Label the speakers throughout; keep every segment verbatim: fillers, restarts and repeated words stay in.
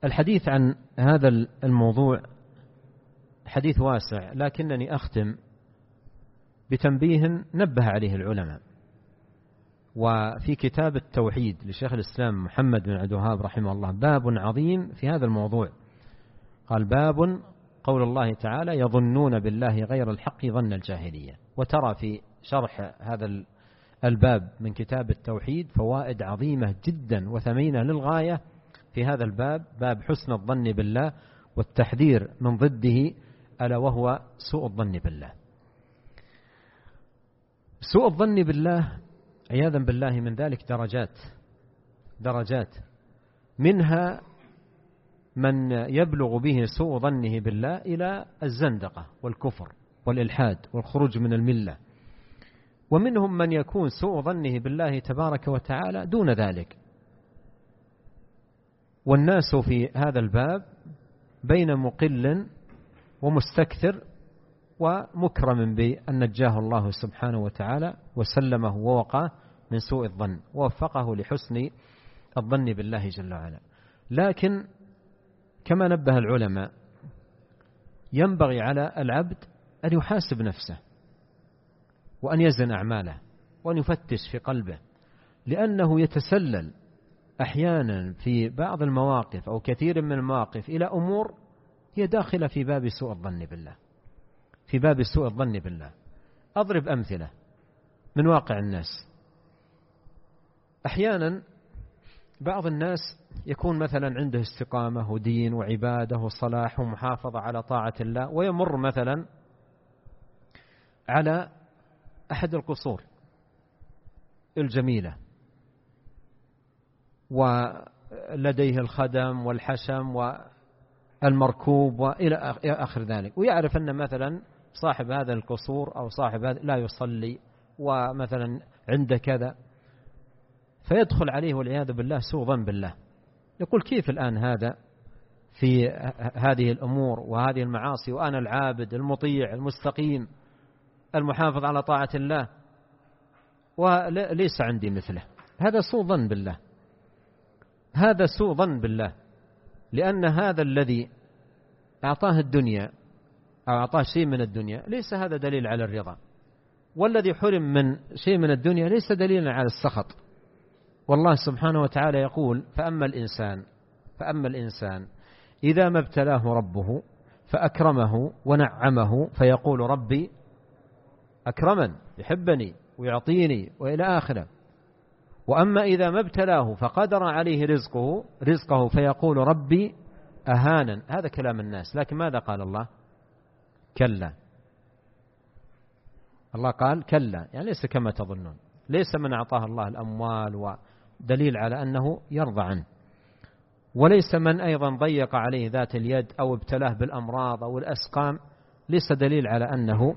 Speaker 1: الحديث عن هذا الموضوع حديث واسع، لكنني أختم بتنبيه نبه عليه العلماء. وفي كتاب التوحيد لشيخ الإسلام محمد بن عبد الوهاب رحمه الله باب عظيم في هذا الموضوع. قال: باب قول الله تعالى: يظنون بالله غير الحق ظن الجاهلية. وترى في شرح هذا الباب من كتاب التوحيد فوائد عظيمة جدا وثمينة للغاية في هذا الباب، باب حسن الظن بالله والتحذير من ضده، ألا وهو سوء الظن بالله. سوء الظن بالله عياذا بالله من ذلك درجات درجات منها من يبلغ به سوء ظنه بالله إلى الزندقة والكفر والإلحاد والخروج من الملة، ومنهم من يكون سوء ظنه بالله تبارك وتعالى دون ذلك. والناس في هذا الباب بين مقل ومستكثر ومكرم بأن نجاه الله سبحانه وتعالى وسلمه ووقاه من سوء الظن ووفقه لحسن الظن بالله جل وعلا. لكن كما نبه العلماء ينبغي على العبد أن يحاسب نفسه وأن يزن أعماله وأن يفتش في قلبه، لأنه يتسلل أحيانا في بعض المواقف أو كثير من المواقف إلى أمور هي داخلة في باب سوء الظن بالله في باب سوء الظن بالله. أضرب أمثلة من واقع الناس. أحيانا بعض الناس يكون مثلا عنده استقامة ودين وعبادة وصلاح ومحافظة على طاعة الله، ويمر مثلا على أحد القصور الجميلة ولديه الخدم والحشم والمركوب وإلى آخر ذلك، ويعرف أن مثلا صاحب هذا القصور أو صاحب هذا لا يصلي ومثلا عنده كذا، فيدخل عليه والعياذ بالله سوء ظن بالله. يقول: كيف الآن هذا في هذه الأمور وهذه المعاصي وأنا العابد المطيع المستقيم المحافظ على طاعة الله وليس عندي مثله؟ هذا سوء ظن بالله، هذا سوء ظن بالله، لأن هذا الذي أعطاه الدنيا أو أعطاه شيء من الدنيا ليس هذا دليل على الرضا، والذي حرم من شيء من الدنيا ليس دليلا على السخط. والله سبحانه وتعالى يقول: فأما الإنسان فأما الإنسان إذا ما ابتلاه ربه فأكرمه ونعمه فيقول ربي أكرمن، يحبني ويعطيني وإلى آخره. وأما إذا ما ابتلاه فقدر عليه رزقه رزقه فيقول ربي أهانن. هذا كلام الناس، لكن ماذا قال الله؟ كلا. الله قال كلا، يعني ليس كما تظنون، ليس من أعطاه الله الأموال ودليل على أنه يرضى عنه، وليس من أيضا ضيق عليه ذات اليد أو ابتلاه بالأمراض أو الأسقام ليس دليل على أنه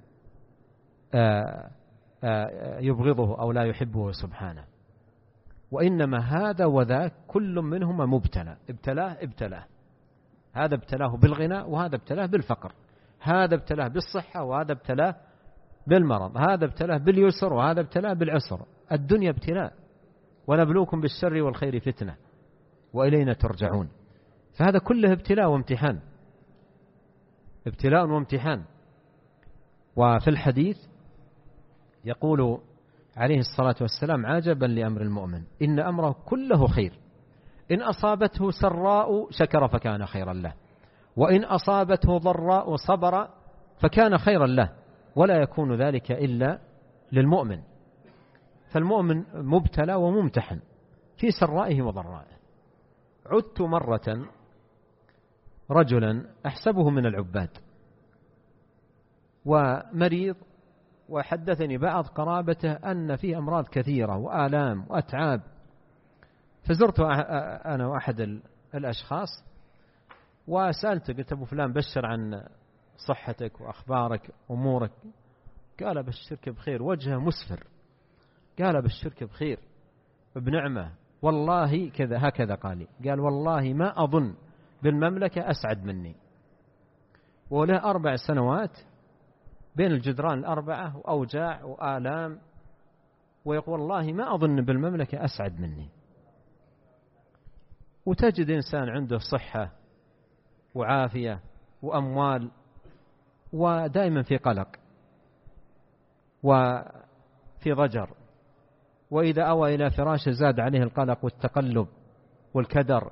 Speaker 1: آآ آآ يبغضه أو لا يحبه سبحانه. وإنما هذا وذاك كل منهما مبتلى، ابتلاه ابتلاه هذا ابتلاه بالغنى وهذا ابتلاه بالفقر، هذا ابتلاه بالصحة وهذا ابتلاه بالمرض، هذا ابتلاه باليسر وهذا ابتلاه بالعسر. الدنيا ابتلاء، ونبلوكم بالشر والخير فتنة وإلينا ترجعون. فهذا كله ابتلاء وامتحان، ابتلاء وامتحان. وفي الحديث يقول عليه الصلاة والسلام: عجبا لأمر المؤمن إن أمره كله خير، إن أصابته سراء شكر فكان خيرا له، وإن أصابته ضراء صبر فكان خيرا له، ولا يكون ذلك إلا للمؤمن. فالمؤمن مبتلى وممتحن في سرائه وضرائه. عدت مرة رجلا أحسبه من العباد ومريض، وحدثني بعض قرابته أن فيه أمراض كثيرة وآلام وأتعاب، فزرت أنا وأحد الأشخاص وسألته، قلت: أبو فلان بشر عن صحتك وأخبارك أمورك. قال: بشرك بخير، وجهه مسفر. قال: بشرك بخير بنعمة والله كذا هكذا. قال لي قال: والله ما أظن بالمملكة أسعد مني، وله أربع سنوات بين الجدران الأربعة وأوجاع وآلام، ويقول: والله ما أظن بالمملكة أسعد مني. وتجد إنسان عنده صحة وعافية وأموال ودائما في قلق وفي ضجر، وإذا أوى إلى فراشه زاد عليه القلق والتقلب والكدر.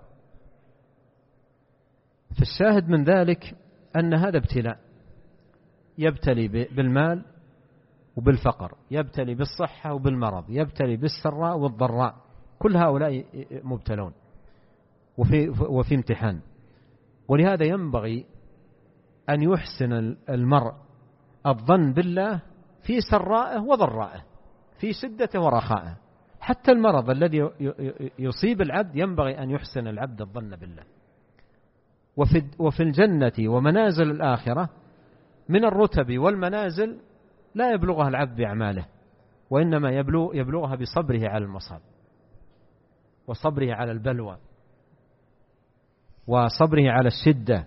Speaker 1: فالشاهد من ذلك أن هذا ابتلاء، يبتلي بالمال وبالفقر، يبتلي بالصحة وبالمرض، يبتلي بالسراء والضراء، كل هؤلاء مبتلون وفي, وفي امتحان. ولهذا ينبغي أن يحسن المرء الظن بالله في سرائه وضرائه، في شدته ورخائه. حتى المرض الذي يصيب العبد ينبغي أن يحسن العبد الظن بالله. وفي, وفي الجنة ومنازل الآخرة من الرتب والمنازل لا يبلغها العبد بأعماله، وإنما يبلغ يبلغها بصبره على المصاب، وصبره على البلوى، وصبره على الشدة،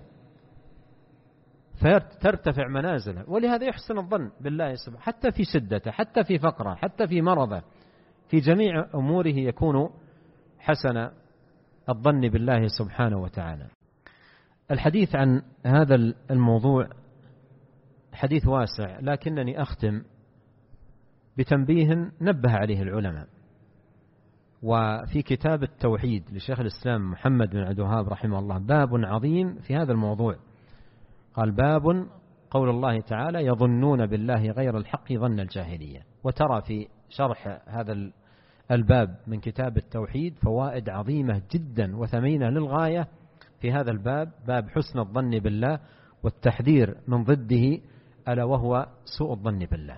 Speaker 1: فترتفع منازله. ولهذا يحسن الظن بالله سبحانه حتى في شدته، حتى في فقره، حتى في مرضه، في جميع أموره يكون حسن الظن بالله سبحانه وتعالى. الحديث عن هذا الموضوع حديث واسع، لكنني أختم بتنبيه نبه عليه العلماء. وفي كتاب التوحيد لشيخ الإسلام محمد بن عبد الوهاب رحمه الله باب عظيم في هذا الموضوع. قال: باب قول الله تعالى: يظنون بالله غير الحق ظن الجاهلية. وترى في شرح هذا الباب من كتاب التوحيد فوائد عظيمة جدا وثمينة للغاية في هذا الباب، باب حسن الظن بالله والتحذير من ضده، ألا وهو سوء الظن بالله.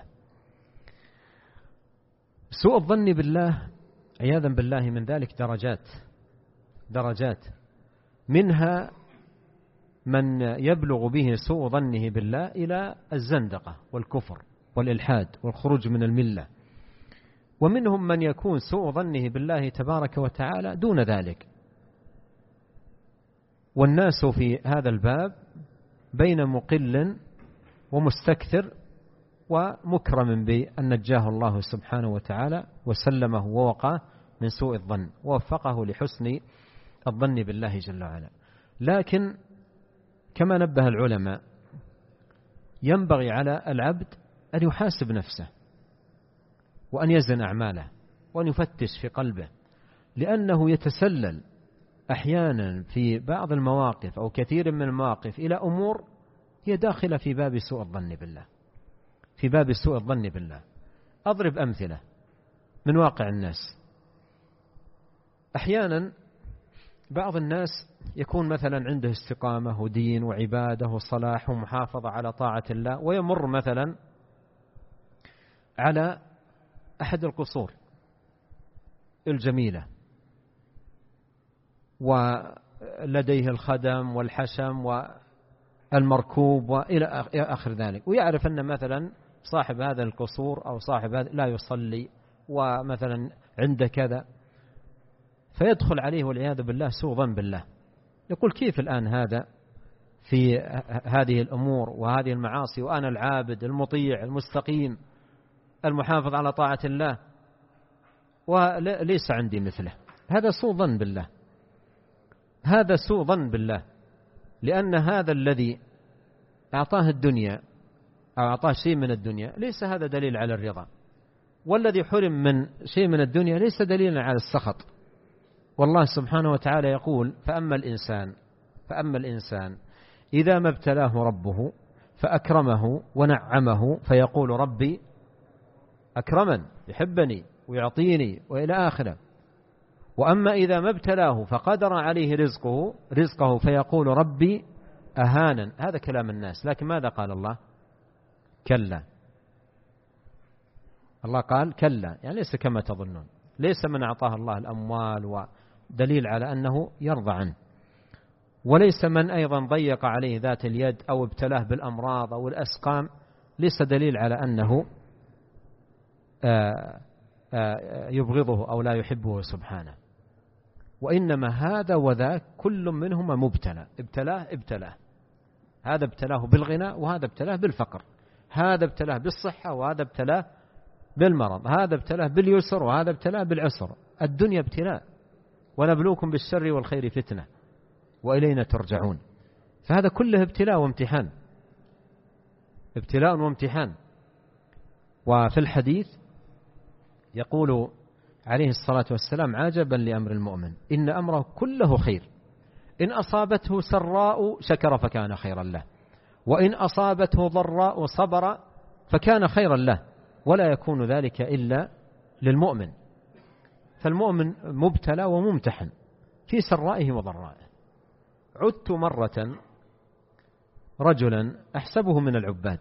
Speaker 1: سوء الظن بالله عياذا بالله من ذلك درجات درجات منها من يبلغ به سوء ظنه بالله إلى الزندقة والكفر والإلحاد والخروج من الملة، ومنهم من يكون سوء ظنه بالله تبارك وتعالى دون ذلك. والناس في هذا الباب بين مقل ومستكثر ومكرم بأن نجاه الله سبحانه وتعالى وسلمه ووقاه من سوء الظن ووفقه لحسن الظن بالله جل وعلا. لكن كما نبه العلماء ينبغي على العبد أن يحاسب نفسه وأن يزن أعماله وأن يفتش في قلبه، لأنه يتسلل أحيانا في بعض المواقف أو كثير من المواقف إلى أمور هي داخلة في باب سوء الظن بالله، في باب سوء الظن بالله. أضرب أمثلة من واقع الناس. أحيانا بعض الناس يكون مثلا عنده استقامة ودين وعبادة وصلاح ومحافظة على طاعة الله، ويمر مثلا على أحد القصور الجميلة ولديه الخدم والحشم والمركوب وإلى آخر ذلك، ويعرف أن مثلا صاحب هذا القصور أو صاحب هذا لا يصلي ومثلا عنده كذا، فيدخل عليه والعياذ بالله سوء ظن بالله. يقول: كيف الآن هذا في هذه الأمور وهذه المعاصي وأنا العابد المطيع المستقيم المحافظ على طاعة الله وليس عندي مثله؟ هذا سوء ظن بالله، هذا سوء ظن بالله، لأن هذا الذي أعطاه الدنيا أو أعطاه شيء من الدنيا ليس هذا دليل على الرضا، والذي حرم من شيء من الدنيا ليس دليلا على السخط. والله سبحانه وتعالى يقول: فأما الإنسان فأما الإنسان إذا ما ابتلاه ربه فأكرمه ونعمه فيقول ربي أكرمن، يحبني ويعطيني وإلى آخره. وأما إذا ما ابتلاه فقدر عليه رزقه رزقه فيقول ربي أهانن. هذا كلام الناس، لكن ماذا قال الله؟ كلا. الله قال كلا، يعني ليس كما تظنون، ليس من أعطاه الله الأموال ودليل على أنه يرضى عنه، وليس من أيضا ضيق عليه ذات اليد أو ابتلاه بالأمراض أو الأسقام ليس دليل على أنه آآ آآ يبغضه أو لا يحبه سبحانه. وإنما هذا وذاك كل منهما مبتلى، ابتلاه ابتلاه هذا ابتلاه بالغنى وهذا ابتلاه بالفقر، هذا ابتلاه بالصحة وهذا ابتلاه بالمرض، هذا ابتلاه باليسر وهذا ابتلاه بالعسر. الدنيا ابتلاء، ونبلوكم بالشر والخير فتنة وإلينا ترجعون. فهذا كله ابتلاء وامتحان، ابتلاء وامتحان. وفي الحديث يقول عليه الصلاة والسلام: عجبا لأمر المؤمن إن أمره كله خير، إن أصابته سراء شكر فكان خيرا له، وإن أصابته ضراء صبر فكان خيرا له، ولا يكون ذلك إلا للمؤمن. فالمؤمن مبتلى وممتحن في سرائه وضرائه. عدت مرة رجلا أحسبه من العباد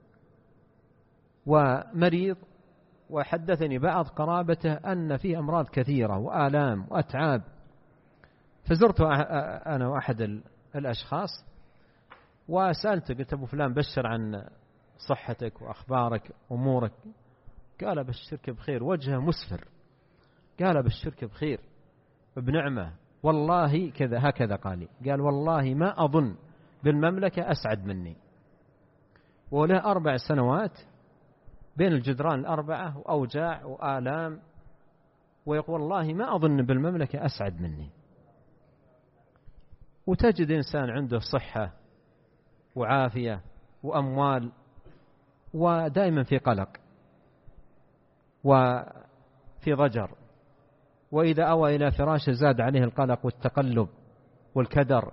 Speaker 1: ومريض، وحدثني بعض قرابته أن فيه أمراض كثيرة وآلام وأتعاب، فزرت أنا وأحد الأشخاص وسألته، قلت: أبو فلان بشر عن صحتك وأخبارك أمورك. قال: بشرك بخير. وجهه مسفر. قال: بشرك بخير بنعمة والله كذا هكذا. قال لي قال: والله ما أظن بالمملكة أسعد مني، وله أربع سنوات بين الجدران الأربعة وأوجاع وآلام، ويقول: والله ما أظن بالمملكة أسعد مني. وتجد إنسان عنده صحة وعافية وأموال ودائما في قلق وفي ضجر، وإذا أوى إلى فراشه زاد عليه القلق والتقلب والكدر.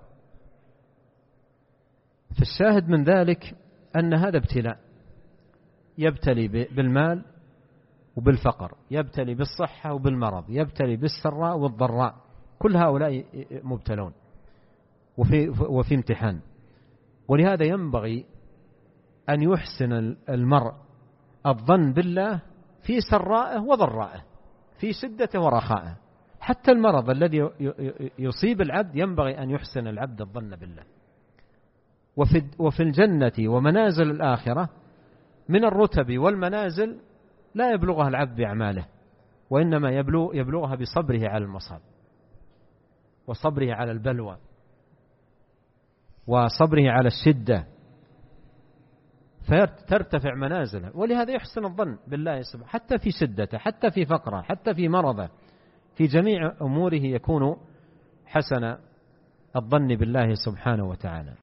Speaker 1: فالشاهد من ذلك أن هذا ابتلاء، يبتلي بالمال وبالفقر، يبتلي بالصحة وبالمرض، يبتلي بالسراء والضراء، كل هؤلاء مبتلون وفي, وفي امتحان. ولهذا ينبغي أن يحسن المرء الظن بالله في سرائه وضرائه، في شدته ورخائه. حتى المرض الذي يصيب العبد ينبغي أن يحسن العبد الظن بالله. وفي, وفي الجنة ومنازل الآخرة من الرتب والمنازل لا يبلغها العبد بأعماله، وإنما يبلغ يبلغها بصبره على المصاب، وصبره على البلوى، وصبره على الشدة، فترتفع منازله. ولهذا يحسن الظن بالله سبحانه حتى في شدته، حتى في فقره، حتى في مرضه، في جميع أموره يكون حسن الظن بالله سبحانه وتعالى.